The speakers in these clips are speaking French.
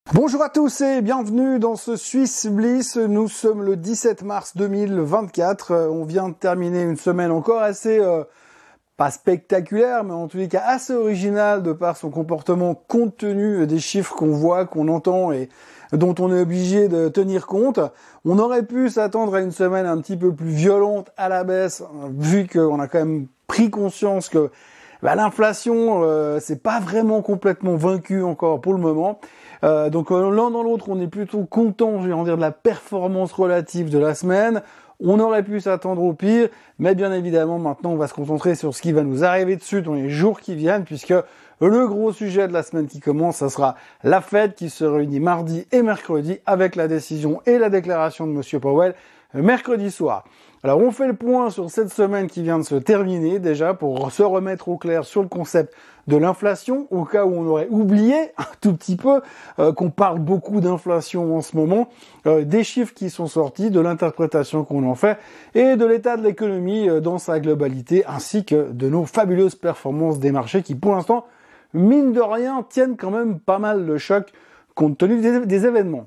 Bonjour à tous et bienvenue dans ce Swiss Bliss. Nous sommes le 17 mars 2024. On vient de terminer une semaine encore assez, pas spectaculaire, mais en tous les cas assez originale de par son comportement compte tenu des chiffres qu'on voit, qu'on entend et dont on est obligé de tenir compte. On aurait pu s'attendre à une semaine un petit peu plus violente à la baisse, vu qu'on a quand même pris conscience que l'inflation, c'est pas vraiment complètement vaincu encore pour le moment. Donc l'un dans l'autre, on est plutôt content, je vais en dire, de la performance relative de la semaine. On aurait pu s'attendre au pire, mais bien évidemment, maintenant, on va se concentrer sur ce qui va nous arriver dessus dans les jours qui viennent, puisque le gros sujet de la semaine qui commence, ça sera la Fed qui se réunit mardi et mercredi avec la décision et la déclaration de Monsieur Powell mercredi soir. Alors on fait le point sur cette semaine qui vient de se terminer déjà pour se remettre au clair sur le concept de l'inflation, au cas où on aurait oublié un tout petit peu qu'on parle beaucoup d'inflation en ce moment, des chiffres qui sont sortis, de l'interprétation qu'on en fait et de l'état de l'économie dans sa globalité, ainsi que de nos fabuleuses performances des marchés qui pour l'instant, mine de rien, tiennent quand même pas mal le choc compte tenu des événements.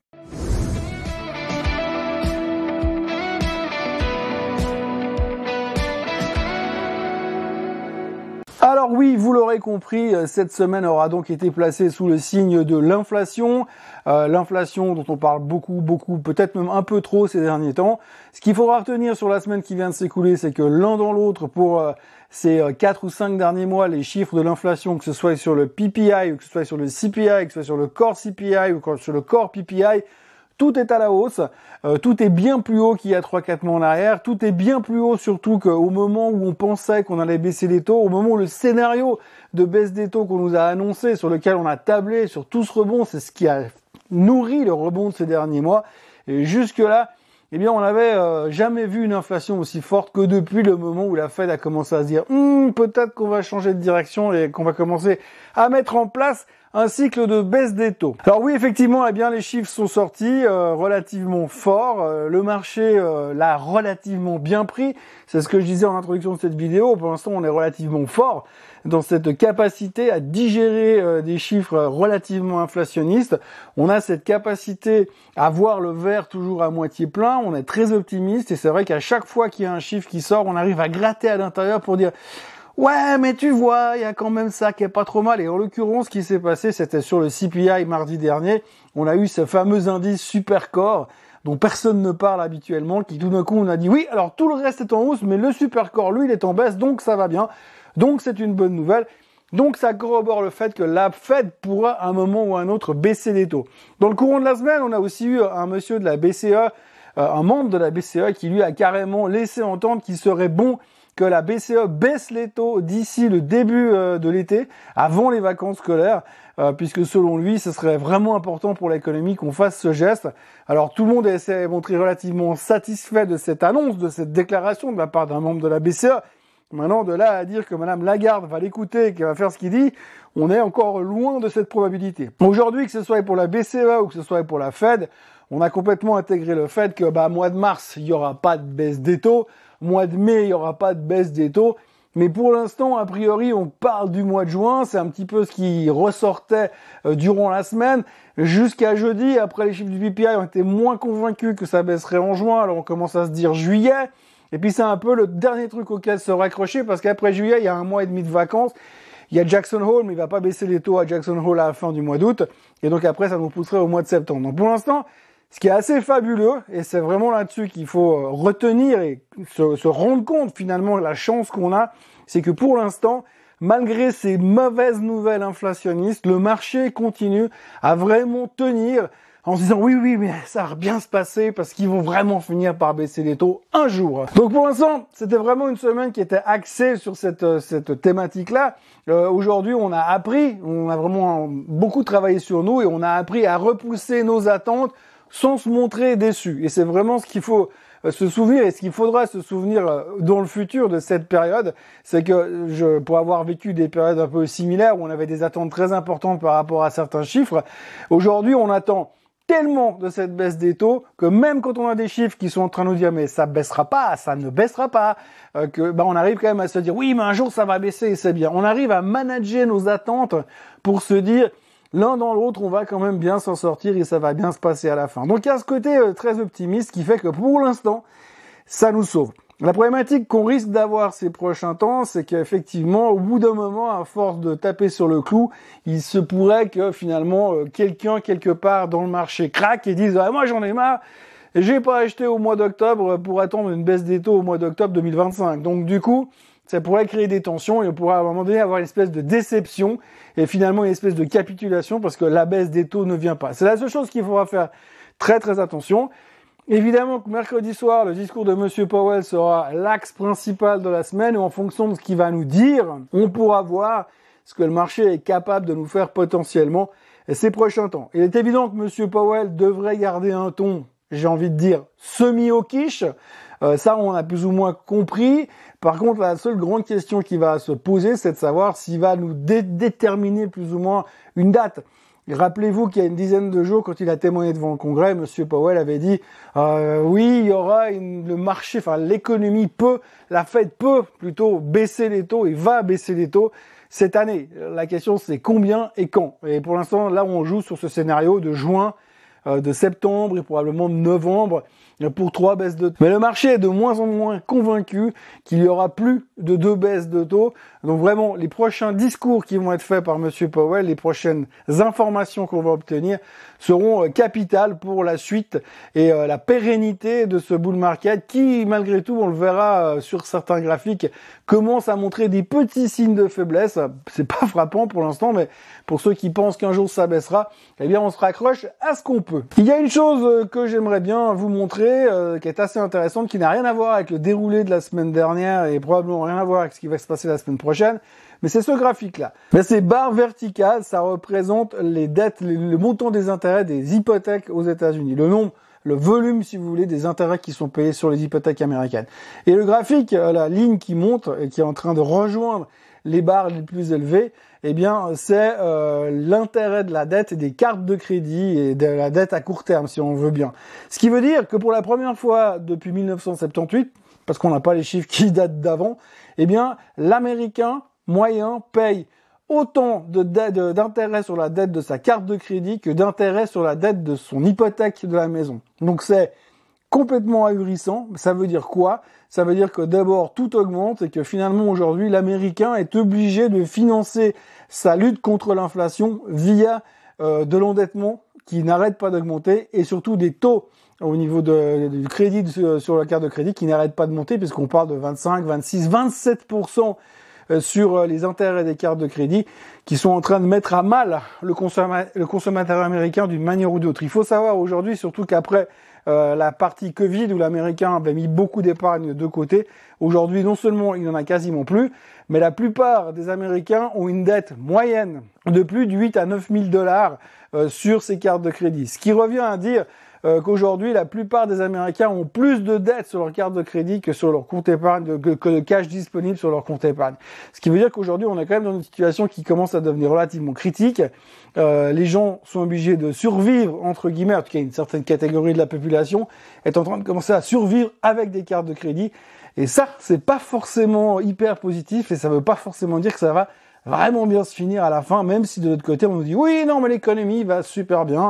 Alors oui, vous l'aurez compris, cette semaine aura donc été placée sous le signe de l'inflation. L'inflation dont on parle beaucoup, peut-être même un peu trop ces derniers temps. Ce qu'il faudra retenir sur la semaine qui vient de s'écouler, c'est que l'un dans l'autre, pour ces 4 ou 5 derniers mois, les chiffres de l'inflation, que ce soit sur le PPI, ou que ce soit sur le CPI, que ce soit sur le core CPI ou sur le core PPI, tout est à la hausse, tout est bien plus haut qu'il y a 3-4 mois en arrière, tout est bien plus haut surtout qu'au moment où on pensait qu'on allait baisser les taux, au moment où le scénario de baisse des taux qu'on nous a annoncé, sur lequel on a tablé sur tout ce rebond, c'est ce qui a nourri le rebond de ces derniers mois. Et jusque-là, eh bien, on n'avait jamais vu une inflation aussi forte que depuis le moment où la Fed a commencé à se dire peut-être qu'on va changer de direction et qu'on va commencer à mettre en place un cycle de baisse des taux. Alors oui, effectivement, eh bien les chiffres sont sortis relativement forts. Le marché l'a relativement bien pris. C'est ce que je disais en introduction de cette vidéo. Pour l'instant, on est relativement fort dans cette capacité à digérer des chiffres relativement inflationnistes. On a cette capacité à voir le verre toujours à moitié plein. On est très optimiste et c'est vrai qu'à chaque fois qu'il y a un chiffre qui sort, on arrive à gratter à l'intérieur pour dire ouais, mais tu vois, il y a quand même ça qui est pas trop mal. Et en l'occurrence, ce qui s'est passé, c'était sur le CPI mardi dernier. On a eu ce fameux indice Supercore dont personne ne parle habituellement, qui tout d'un coup, on a dit oui, alors tout le reste est en hausse, mais le Supercore, lui, il est en baisse, donc ça va bien. Donc c'est une bonne nouvelle. Donc ça corrobore le fait que la Fed pourra à un moment ou à un autre baisser les taux. Dans le courant de la semaine, on a aussi eu un monsieur de la BCE, un membre de la BCE qui lui a carrément laissé entendre qu'il serait bon que la BCE baisse les taux d'ici le début de l'été, avant les vacances scolaires, puisque selon lui, ce serait vraiment important pour l'économie qu'on fasse ce geste. Alors tout le monde s'est montré relativement satisfait de cette annonce, de cette déclaration de la part d'un membre de la BCE. Maintenant, de là à dire que Madame Lagarde va l'écouter et qu'elle va faire ce qu'il dit, on est encore loin de cette probabilité. Aujourd'hui, que ce soit pour la BCE ou que ce soit pour la Fed, on a complètement intégré le fait que mois de mars, il n'y aura pas de baisse des taux, mois de mai, il n'y aura pas de baisse des taux, mais pour l'instant, a priori, on parle du mois de juin, c'est un petit peu ce qui ressortait durant la semaine. Jusqu'à jeudi, après les chiffres du PPI, on était moins convaincus que ça baisserait en juin, alors on commence à se dire juillet. Et puis c'est un peu le dernier truc auquel se raccrocher, parce qu'après juillet, il y a 1 mois et demi de vacances. Il y a Jackson Hole, mais il va pas baisser les taux à Jackson Hole à la fin du mois d'août. Et donc après, ça nous pousserait au mois de septembre. Donc pour l'instant, ce qui est assez fabuleux, et c'est vraiment là-dessus qu'il faut retenir et se rendre compte finalement de la chance qu'on a, c'est que pour l'instant, malgré ces mauvaises nouvelles inflationnistes, le marché continue à vraiment tenir en se disant oui, mais ça va bien se passer parce qu'ils vont vraiment finir par baisser les taux un jour. Donc pour l'instant, c'était vraiment une semaine qui était axée sur cette thématique-là. Aujourd'hui, on a vraiment beaucoup travaillé sur nous et on a appris à repousser nos attentes sans se montrer déçu. Et c'est vraiment ce qu'il faut se souvenir et ce qu'il faudra se souvenir dans le futur de cette période, c'est que pour avoir vécu des périodes un peu similaires où on avait des attentes très importantes par rapport à certains chiffres, aujourd'hui on attend tellement de cette baisse des taux que même quand on a des chiffres qui sont en train de nous dire mais ça baissera pas, ça ne baissera pas, on arrive quand même à se dire oui mais un jour ça va baisser et c'est bien. On arrive à manager nos attentes pour se dire l'un dans l'autre, on va quand même bien s'en sortir et ça va bien se passer à la fin. Donc il y a ce côté très optimiste qui fait que pour l'instant, ça nous sauve. La problématique qu'on risque d'avoir ces prochains temps, c'est qu'effectivement, au bout d'un moment, à force de taper sur le clou, il se pourrait que finalement, quelqu'un quelque part dans le marché craque et dise « Ah, moi j'en ai marre, j'ai pas acheté au mois d'octobre pour attendre une baisse des taux au mois d'octobre 2025. » Donc du coup, ça pourrait créer des tensions et on pourrait à un moment donné avoir une espèce de déception et finalement une espèce de capitulation parce que la baisse des taux ne vient pas. C'est la seule chose qu'il faudra faire très très attention. Évidemment que mercredi soir, le discours de Monsieur Powell sera l'axe principal de la semaine et en fonction de ce qu'il va nous dire, on pourra voir ce que le marché est capable de nous faire potentiellement ces prochains temps. Il est évident que Monsieur Powell devrait garder un ton, j'ai envie de dire, semi-hawkish. Ça, on a plus ou moins compris. Par contre, la seule grande question qui va se poser, c'est de savoir s'il va nous déterminer plus ou moins une date. Rappelez-vous qu'il y a une dizaine de jours, quand il a témoigné devant le Congrès, M. Powell avait dit oui, il y aura le marché, enfin l'économie peut, la Fed peut plutôt baisser les taux et va baisser les taux cette année. La question c'est combien et quand. Et pour l'instant, là on joue sur ce scénario de juin, de septembre et probablement de novembre pour 3 baisses de taux. Mais le marché est de moins en moins convaincu qu'il y aura plus de 2 baisses de taux. Donc vraiment, les prochains discours qui vont être faits par Monsieur Powell, les prochaines informations qu'on va obtenir seront capitales pour la suite et la pérennité de ce bull market qui, malgré tout, on le verra sur certains graphiques, commence à montrer des petits signes de faiblesse. C'est pas frappant pour l'instant, mais pour ceux qui pensent qu'un jour ça baissera, eh bien on se raccroche à ce qu'on peut. Il y a une chose que j'aimerais bien vous montrer, qui est assez intéressante, qui n'a rien à voir avec le déroulé de la semaine dernière et probablement rien à voir avec ce qui va se passer la semaine prochaine, mais c'est ce graphique-là. Ces barres verticales, ça représente les dettes, le montant des intérêts des hypothèques aux États-Unis, le volume, si vous voulez, des intérêts qui sont payés sur les hypothèques américaines. Et le graphique, la ligne qui monte et qui est en train de rejoindre les barres les plus élevées, eh bien, c'est l'intérêt de la dette et des cartes de crédit et de la dette à court terme, si on veut bien. Ce qui veut dire que pour la première fois depuis 1978, parce qu'on n'a pas les chiffres qui datent d'avant, eh bien, l'Américain moyen paye autant d'intérêt sur la dette de sa carte de crédit que d'intérêt sur la dette de son hypothèque de la maison. Donc c'est complètement ahurissant. Ça veut dire quoi? Ça veut dire que d'abord tout augmente et que finalement aujourd'hui l'Américain est obligé de financer sa lutte contre l'inflation via de l'endettement qui n'arrête pas d'augmenter et surtout des taux au niveau du crédit sur la carte de crédit qui n'arrête pas de monter puisqu'on parle de 25, 26, 27% sur les intérêts des cartes de crédit qui sont en train de mettre à mal le consommateur américain d'une manière ou d'autre. Il faut savoir aujourd'hui, surtout qu'après la partie Covid où l'Américain avait mis beaucoup d'épargne de côté, aujourd'hui non seulement il n'en a quasiment plus, mais la plupart des Américains ont une dette moyenne de plus de 8 à 9 000 dollars sur ces cartes de crédit. Ce qui revient à dire qu'aujourd'hui, la plupart des Américains ont plus de dettes sur leur carte de crédit que sur leur compte épargne, que de cash disponible sur leur compte épargne. Ce qui veut dire qu'aujourd'hui, on est quand même dans une situation qui commence à devenir relativement critique. Les gens sont obligés de survivre, entre guillemets, en tout cas une certaine catégorie de la population est en train de commencer à survivre avec des cartes de crédit. Et ça, c'est pas forcément hyper positif et ça veut pas forcément dire que ça va vraiment bien se finir à la fin, même si de l'autre côté, on nous dit « Oui, non, mais l'économie va super bien. »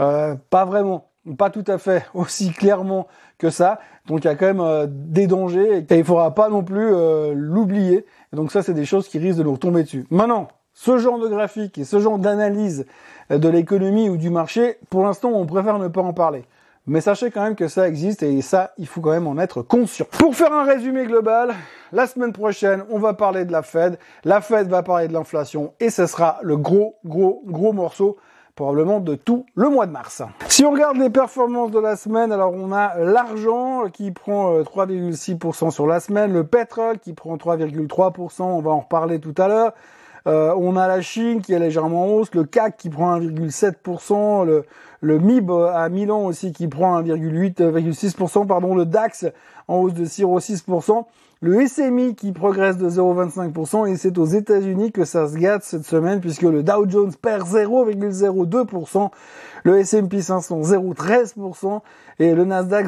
Pas vraiment. Pas tout à fait aussi clairement que ça. Donc il y a quand même des dangers et il faudra pas non plus l'oublier. Et donc ça, c'est des choses qui risquent de nous retomber dessus. Maintenant, ce genre de graphique et ce genre d'analyse de l'économie ou du marché, pour l'instant, on préfère ne pas en parler. Mais sachez quand même que ça existe et ça, il faut quand même en être conscient. Pour faire un résumé global, la semaine prochaine, on va parler de la Fed. La Fed va parler de l'inflation et ce sera le gros morceau probablement de tout le mois de mars. Si on regarde les performances de la semaine, alors on a l'argent qui prend 3,6% sur la semaine, le pétrole qui prend 3,3%, on va en reparler tout à l'heure. On a la Chine qui est légèrement en hausse, le CAC qui prend 1,7%, le MIB à Milan aussi qui prend 1,6%, pardon, le DAX en hausse de 0,6%. Le SMI qui progresse de 0,25% et c'est aux États-Unis que ça se gâte cette semaine puisque le Dow Jones perd 0,02%, le S&P 500 0,13% et le Nasdaq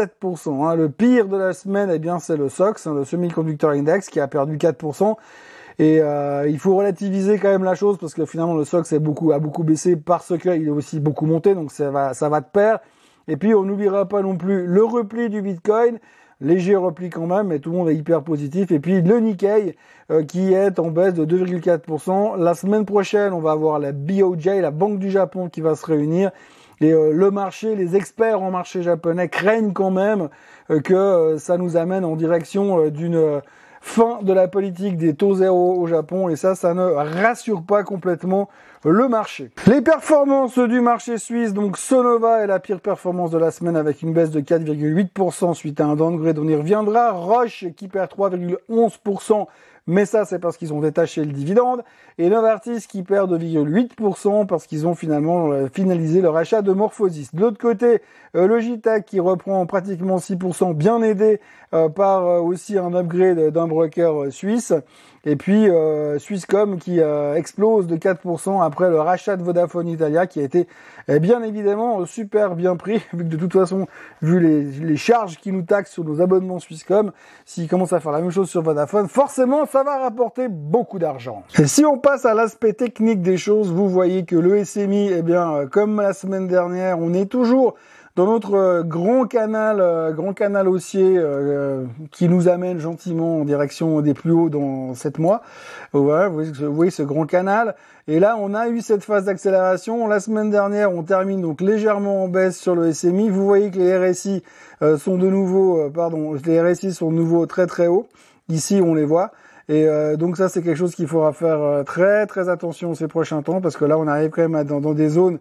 0,7%. Le pire de la semaine, eh bien, c'est le SOX, le Semiconductor Index qui a perdu 4%. Et il faut relativiser quand même la chose parce que finalement le SOX a beaucoup baissé parce qu'il est aussi beaucoup monté, donc ça va de pair. Et puis on n'oubliera pas non plus le repli du Bitcoin, léger repli quand même, mais tout le monde est hyper positif. Et puis le Nikkei qui est en baisse de 2,4%. La semaine prochaine, on va avoir la BOJ, la Banque du Japon, qui va se réunir. Et le marché, les experts en marché japonais craignent quand même que ça nous amène en direction d'une fin de la politique des taux zéro au Japon, et ça ne rassure pas complètement le marché. Les performances du marché suisse, donc Sonova est la pire performance de la semaine avec une baisse de 4,8% suite à un downgrade, on y reviendra. Roche qui perd 3,11%, mais ça c'est parce qu'ils ont détaché le dividende, et Novartis qui perd 2,8% parce qu'ils ont finalement finalisé leur achat de MorphoSys. De l'autre côté, Logitech qui reprend pratiquement 6%, bien aidé par aussi un upgrade d'un broker suisse. Et puis Swisscom qui explose de 4% après le rachat de Vodafone Italia, qui a été bien évidemment super bien pris, vu que de toute façon, vu les charges qui nous taxent sur nos abonnements Swisscom, s'ils commencent à faire la même chose sur Vodafone, forcément ça va rapporter beaucoup d'argent. Et si on passe à l'aspect technique des choses, vous voyez que le SMI, eh bien comme la semaine dernière, on est toujours dans notre grand canal haussier qui nous amène gentiment en direction des plus hauts dans 7 mois. Voilà, vous voyez ce grand canal. Et là, on a eu cette phase d'accélération. La semaine dernière, on termine donc légèrement en baisse sur le SMI. Vous voyez que les RSI sont de nouveau, les RSI sont de nouveau très très hauts. Ici, on les voit. Et donc ça, c'est quelque chose qu'il faudra faire très très attention ces prochains temps, parce que là, on arrive quand même dans des zones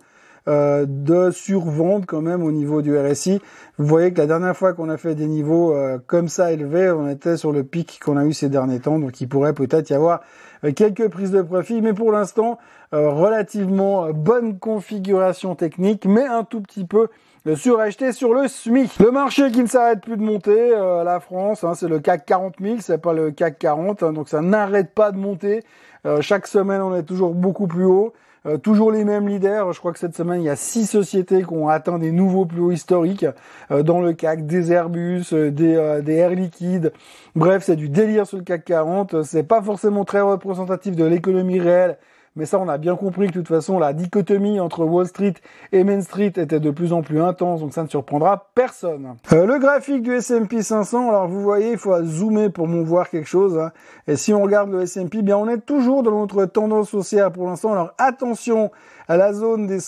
de survente quand même au niveau du RSI. Vous voyez que la dernière fois qu'on a fait des niveaux comme ça élevés, on était sur le pic qu'on a eu ces derniers temps, donc il pourrait peut-être y avoir quelques prises de profit, mais pour l'instant, relativement bonne configuration technique, mais un tout petit peu suracheté sur le SMIC. Le marché qui ne s'arrête plus de monter, la France, c'est le CAC 40 000, c'est pas le CAC 40, donc ça n'arrête pas de monter. Chaque semaine, on est toujours beaucoup plus haut. Toujours les mêmes leaders. Je crois que cette semaine, il y a 6 sociétés qui ont atteint des nouveaux plus hauts historiques dans le CAC, des Airbus, des Air Liquide. Bref, c'est du délire sur le CAC 40. C'est pas forcément très représentatif de l'économie réelle, mais ça, on a bien compris que de toute façon, la dichotomie entre Wall Street et Main Street était de plus en plus intense, donc ça ne surprendra personne. Le graphique du S&P 500, alors vous voyez, il faut zoomer pour voir quelque chose. Et si on regarde le S&P, bien on est toujours dans notre tendance haussière pour l'instant. Alors attention à la zone des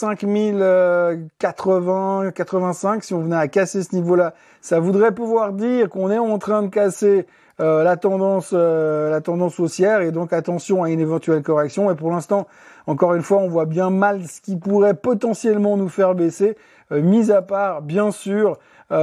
5080, 85. Si on venait à casser ce niveau-là, ça voudrait pouvoir dire qu'on est en train de casser la tendance haussière, et donc attention à une éventuelle correction. Et pour l'instant, encore une fois, on voit bien mal ce qui pourrait potentiellement nous faire baisser, mis à part bien sûr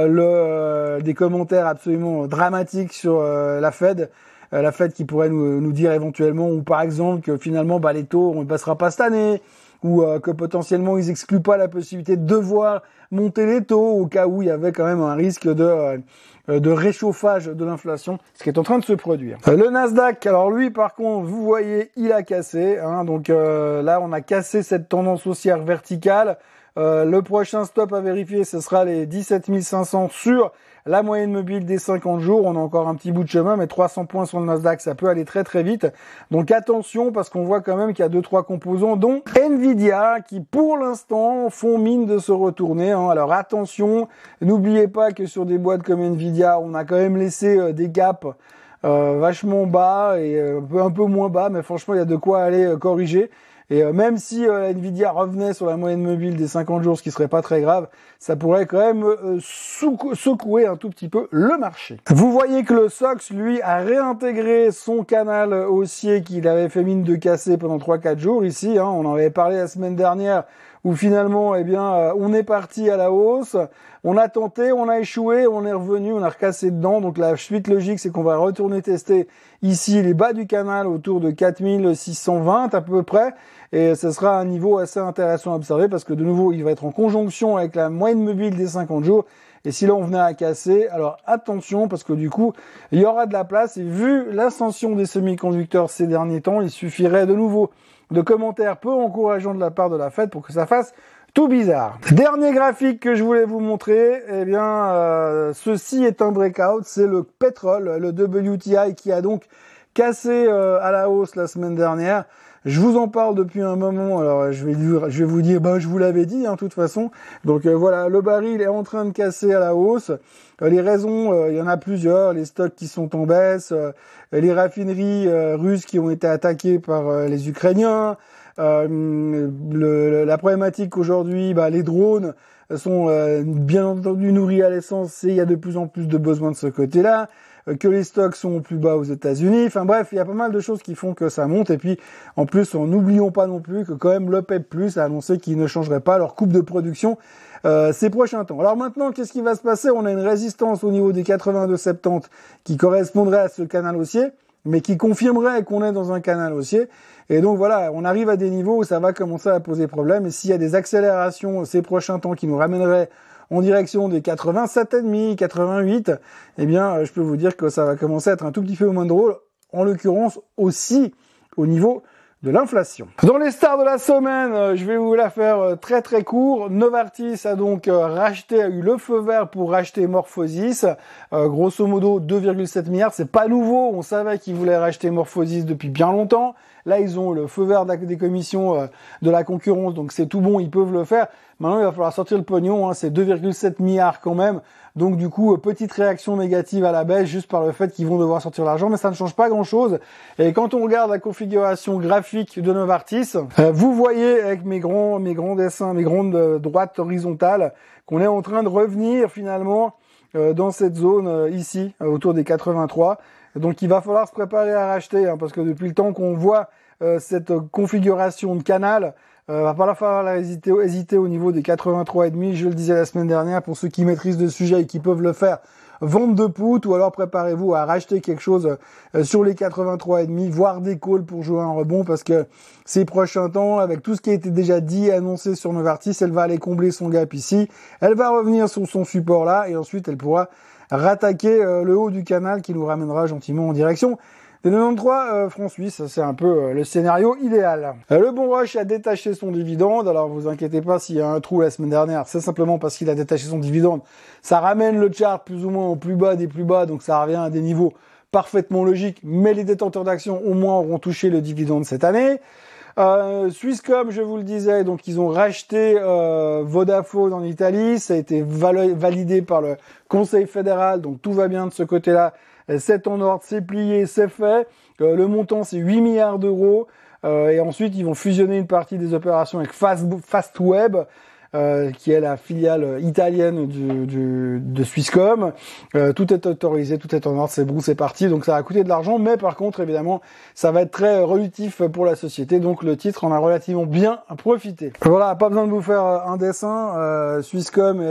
des commentaires absolument dramatiques sur la Fed qui pourrait nous dire éventuellement, ou par exemple que finalement les taux on ne passera pas cette année, ou que potentiellement ils excluent pas la possibilité de devoir monter les taux au cas où il y avait quand même un risque de réchauffage de l'inflation, ce qui est en train de se produire. Le Nasdaq, alors lui par contre, vous voyez, il a cassé, donc là on a cassé cette tendance haussière verticale. Le prochain stop à vérifier, ce sera les 17 500 sur la moyenne mobile des 50 jours. On a encore un petit bout de chemin, mais 300 points sur le Nasdaq, ça peut aller très très vite. Donc attention, parce qu'on voit quand même qu'il y a 2-3 composants, dont Nvidia, qui pour l'instant font mine de se retourner. Alors attention, n'oubliez pas que sur des boîtes comme Nvidia, on a quand même laissé des gaps vachement bas et un peu moins bas, mais franchement, il y a de quoi aller corriger. Et même si Nvidia revenait sur la moyenne mobile des 50 jours, ce qui serait pas très grave, ça pourrait quand même secouer un tout petit peu le marché. Vous voyez que le SOX, lui, a réintégré son canal haussier qu'il avait fait mine de casser pendant 3-4 jours ici. On en avait parlé la semaine dernière, où finalement, on est parti à la hausse. On a tenté, on a échoué, on est revenu, on a recassé dedans. Donc la suite logique, c'est qu'on va retourner tester ici les bas du canal autour de 4620 à peu près. Et ce sera un niveau assez intéressant à observer parce que de nouveau, il va être en conjonction avec la moyenne mobile des 50 jours. Et si là, on venait à casser, alors attention parce que du coup, il y aura de la place. Et vu l'ascension des semi-conducteurs ces derniers temps, il suffirait de nouveau de commentaires peu encourageants de la part de la Fed pour que ça fasse tout bizarre. Dernier graphique que je voulais vous montrer, ceci est un breakout, c'est le pétrole, le WTI qui a donc cassé à la hausse la semaine dernière. Je vous en parle depuis un moment, alors je vais vous dire, je vous l'avais dit, de toute façon. Donc voilà, le baril est en train de casser à la hausse. Les raisons, il y en a plusieurs, les stocks qui sont en baisse, les raffineries russes qui ont été attaquées par les Ukrainiens, la problématique aujourd'hui, les drones sont bien entendu nourris à l'essence et il y a de plus en plus de besoins de ce côté-là. Que les stocks sont au plus bas aux États-Unis. Enfin bref, il y a pas mal de choses qui font que ça monte. Et puis, en plus, n'oublions pas non plus que quand même l'OPEP+ a annoncé qu'ils ne changeraient pas leur coupe de production ces prochains temps. Alors maintenant, qu'est-ce qui va se passer? On a une résistance au niveau des 82,70 qui correspondrait à ce canal haussier, mais qui confirmerait qu'on est dans un canal haussier. Et donc voilà, on arrive à des niveaux où ça va commencer à poser problème. Et s'il y a des accélérations ces prochains temps qui nous ramèneraient en direction des 87,5, 88, eh bien, je peux vous dire que ça va commencer à être un tout petit peu moins drôle, en l'occurrence aussi au niveau de l'inflation. Dans les stars de la semaine, je vais vous la faire très très court. Novartis a donc a eu le feu vert pour racheter MorphoSys. Grosso modo 2,7 milliards, c'est pas nouveau, on savait qu'ils voulaient racheter MorphoSys depuis bien longtemps. Là, ils ont le feu vert des commissions de la concurrence, donc c'est tout bon, ils peuvent le faire. Maintenant, il va falloir sortir le pognon, c'est 2,7 milliards quand même. Donc du coup, petite réaction négative à la baisse juste par le fait qu'ils vont devoir sortir l'argent, mais ça ne change pas grand-chose. Et quand on regarde la configuration graphique de Novartis, vous voyez avec mes grands dessins, mes grandes droites horizontales, qu'on est en train de revenir finalement dans cette zone ici, autour des 83. Donc il va falloir se préparer à racheter, parce que depuis le temps qu'on voit cette configuration de canal, va pas falloir hésiter au niveau des 83,5. Je le disais la semaine dernière, pour ceux qui maîtrisent le sujet et qui peuvent le faire, vente de put, ou alors préparez-vous à racheter quelque chose sur les 83,5, voire des calls pour jouer un rebond, parce que ces prochains temps, avec tout ce qui a été déjà dit et annoncé sur Novartis, elle va aller combler son gap ici, elle va revenir sur son support là, et ensuite elle pourra rattaquer le haut du canal qui nous ramènera gentiment en direction des 93 francs suisses. C'est un peu le scénario idéal. Le Bon Rush a détaché son dividende. Alors vous inquiétez pas s'il y a un trou la semaine dernière, c'est simplement parce qu'il a détaché son dividende. Ça ramène le chart plus ou moins au plus bas des plus bas, donc ça revient à des niveaux parfaitement logiques, mais les détenteurs d'actions au moins auront touché le dividende cette année. Swisscom, je vous le disais, donc ils ont racheté Vodafone en Italie, ça a été validé par le Conseil fédéral, donc tout va bien de ce côté-là. C'est en ordre, c'est plié, c'est fait. Le montant, c'est 8 milliards d'euros. Et ensuite, ils vont fusionner une partie des opérations avec Fastweb, qui est la filiale italienne de Swisscom. Tout est autorisé, tout est en ordre, c'est bon, c'est parti. Donc ça va coûter de l'argent, mais par contre, évidemment, ça va être très relutif pour la société. Donc le titre en a relativement bien profité. Voilà, pas besoin de vous faire un dessin. Swisscom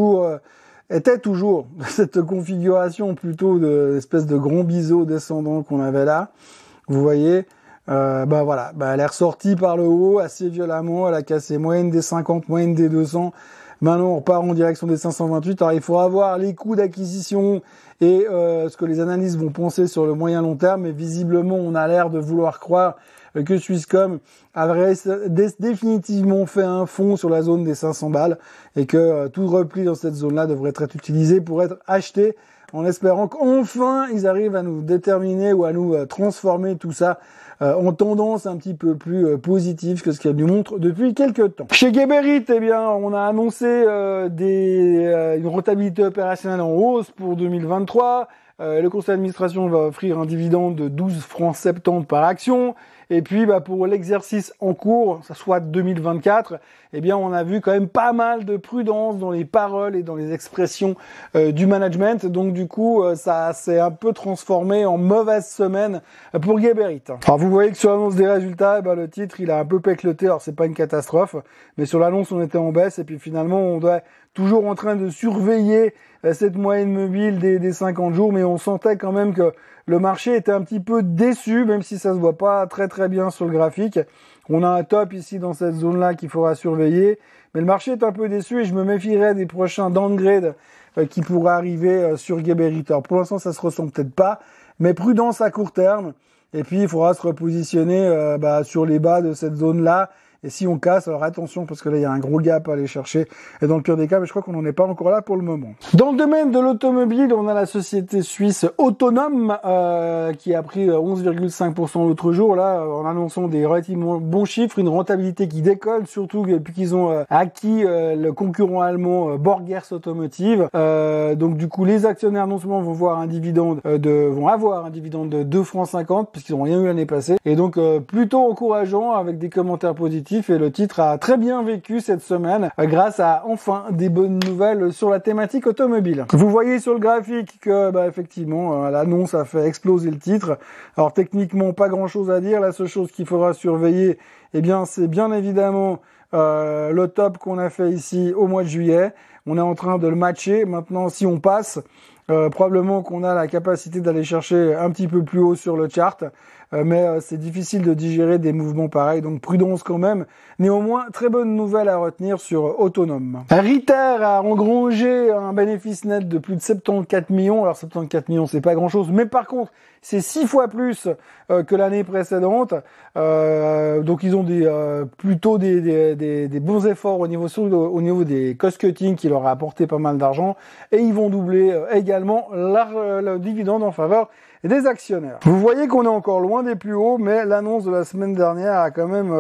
était toujours cette configuration plutôt d'espèce de grand biseau descendant qu'on avait là. Vous voyez, voilà, elle est ressortie par le haut assez violemment, elle a cassé moyenne des 50, moyenne des 200. Maintenant, on repart en direction des 528. Alors, il faudra voir les coûts d'acquisition et ce que les analystes vont penser sur le moyen long terme. Mais visiblement, on a l'air de vouloir croire que Swisscom avait définitivement fait un fond sur la zone des 500 balles et que tout repli dans cette zone-là devrait être utilisé pour être acheté, en espérant qu'enfin ils arrivent à nous déterminer ou à nous transformer tout ça en tendance un petit peu plus positive que ce qu'elle nous montre depuis quelques temps. Chez Geberit, eh bien, on a annoncé une rentabilité opérationnelle en hausse pour 2023. Le conseil d'administration va offrir un dividende de 12 francs 70 par action. Et puis, pour l'exercice en cours, ça soit 2024, eh bien, on a vu quand même pas mal de prudence dans les paroles et dans les expressions du management. Donc, du coup, ça s'est un peu transformé en mauvaise semaine pour Geberit. Alors, vous voyez que sur l'annonce des résultats, le titre, il a un peu pécloté. Alors, c'est pas une catastrophe, mais sur l'annonce, on était en baisse. Et puis, finalement, on doit toujours en train de surveiller cette moyenne mobile des 50 jours, mais on sentait quand même que le marché était un petit peu déçu, même si ça se voit pas très très bien sur le graphique. On a un top ici dans cette zone-là qu'il faudra surveiller, mais le marché est un peu déçu et je me méfierais des prochains downgrades qui pourraient arriver sur Geberit. Alors pour l'instant, ça se ressent peut-être pas, mais prudence à court terme. Et puis il faudra se repositionner sur les bas de cette zone-là Et si on casse, alors attention, parce que là, il y a un gros gap à aller chercher. Et dans le pire des cas, mais je crois qu'on n'en est pas encore là pour le moment. Dans le domaine de l'automobile, on a la société suisse Autonome, qui a pris 11,5% l'autre jour, là, en annonçant des relativement bons chiffres, une rentabilité qui décolle, surtout depuis qu'ils ont acquis le concurrent allemand Borgers Automotive. Donc du coup, les actionnaires non seulement vont avoir un dividende de 2,50 francs, puisqu'ils n'ont rien eu l'année passée. Et donc plutôt encourageant, avec des commentaires positifs, et le titre a très bien vécu cette semaine grâce à enfin des bonnes nouvelles sur la thématique automobile. Vous voyez sur le graphique que effectivement l'annonce a fait exploser le titre. Alors techniquement pas grand chose à dire, la seule chose qu'il faudra surveiller, c'est bien évidemment le top qu'on a fait ici au mois de juillet. On est en train de le matcher. Maintenant, si on passe, probablement qu'on a la capacité d'aller chercher un petit peu plus haut sur le chart, mais c'est difficile de digérer des mouvements pareils, donc prudence quand même. Néanmoins, très bonne nouvelle à retenir sur Autonome. Ritter a engrangé un bénéfice net de plus de 74 millions. Alors 74 millions, c'est pas grand-chose, mais par contre, c'est 6 fois plus que l'année précédente. Donc ils ont plutôt des bons efforts au niveau des cost cutting qui leur a apporté pas mal d'argent, et ils vont doubler également le dividende en faveur des actionnaires. Vous voyez qu'on est encore loin des plus hauts, mais l'annonce de la semaine dernière a quand même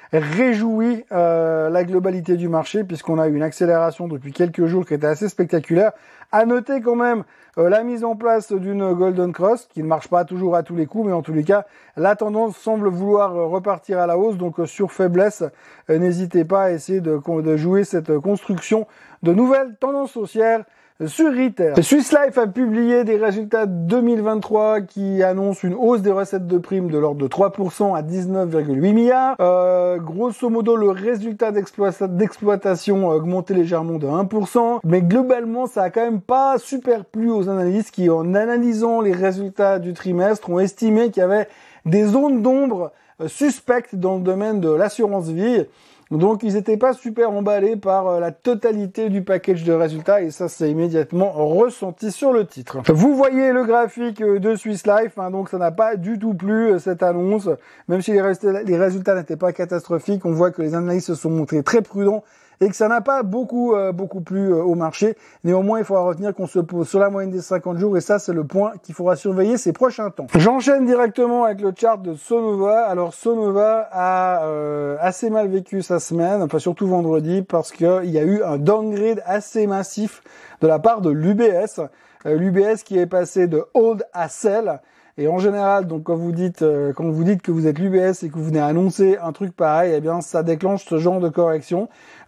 réjoui la globalité du marché, puisqu'on a eu une accélération depuis quelques jours qui était assez spectaculaire. À noter quand même la mise en place d'une Golden Cross, qui ne marche pas toujours à tous les coups, mais en tous les cas, la tendance semble vouloir repartir à la hausse. Donc sur faiblesse, n'hésitez pas à essayer de jouer cette construction de nouvelles tendances haussières sur Ritter. Swiss Life a publié des résultats 2023 qui annoncent une hausse des recettes de primes de l'ordre de 3% à 19,8 milliards. Grosso modo, le résultat d'exploitation a augmenté légèrement de 1%. Mais globalement, ça a quand même pas super plu aux analystes qui, en analysant les résultats du trimestre, ont estimé qu'il y avait des zones d'ombre suspectes dans le domaine de l'assurance vie. Donc ils n'étaient pas super emballés par la totalité du package de résultats, et ça s'est immédiatement ressenti sur le titre. Vous voyez le graphique de Swiss Life, donc ça n'a pas du tout plu cette annonce, même si les résultats n'étaient pas catastrophiques. On voit que les analystes se sont montrés très prudents et que ça n'a pas beaucoup plu au marché. Néanmoins, il faudra retenir qu'on se pose sur la moyenne des 50 jours, et ça, c'est le point qu'il faudra surveiller ces prochains temps. J'enchaîne directement avec le chart de Sonova. Alors, Sonova a assez mal vécu sa semaine, enfin surtout vendredi, parce qu'il y a eu un downgrade assez massif de la part de l'UBS. L'UBS qui est passé de hold à sell. Et en général, donc quand vous dites que vous êtes l'UBS et que vous venez annoncer un truc pareil, ça déclenche ce genre de correction.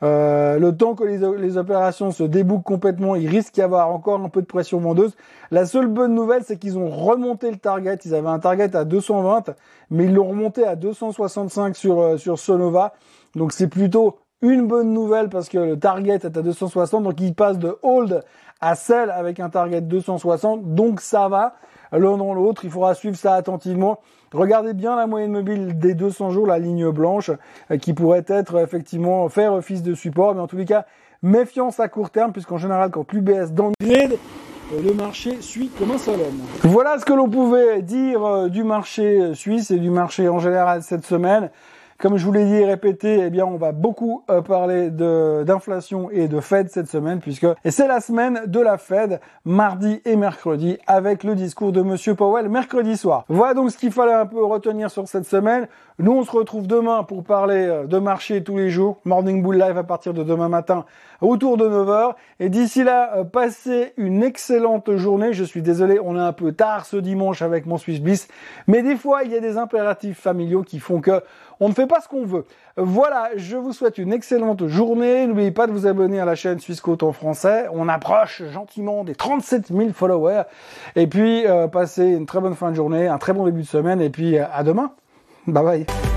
Le temps que les opérations se débouclent complètement, il risque d'y avoir encore un peu de pression vendeuse. La seule bonne nouvelle, c'est qu'ils ont remonté le target. Ils avaient un target à 220, mais ils l'ont remonté à 265 sur Sonova. Donc c'est plutôt une bonne nouvelle, parce que le target est à 260, donc il passe de hold à sell avec un target 260, donc ça va. L'un dans l'autre, il faudra suivre ça attentivement. Regardez bien la moyenne mobile des 200 jours, la ligne blanche, qui pourrait être effectivement faire office de support. Mais en tous les cas, méfiance à court terme, puisqu'en général, quand l'UBS downgrade, le marché suit comme un seul homme. Voilà ce que l'on pouvait dire du marché suisse et du marché en général cette semaine. Comme je vous l'ai dit et répété, on va beaucoup parler d'inflation et de Fed cette semaine, et c'est la semaine de la Fed, mardi et mercredi, avec le discours de Monsieur Powell mercredi soir. Voilà donc ce qu'il fallait un peu retenir sur cette semaine. Nous, on se retrouve demain pour parler de marché tous les jours. Morning Bull Live à partir de demain matin, autour de 9h. Et d'ici là, passez une excellente journée. Je suis désolé, on est un peu tard ce dimanche avec mon Swiss Bliss. Mais des fois, il y a des impératifs familiaux qui font que on ne fait pas ce qu'on veut. Voilà, je vous souhaite une excellente journée. N'oubliez pas de vous abonner à la chaîne Swissquote en français. On approche gentiment des 37 000 followers. Et puis, passez une très bonne fin de journée, un très bon début de semaine. Et puis, à demain. Bye bye.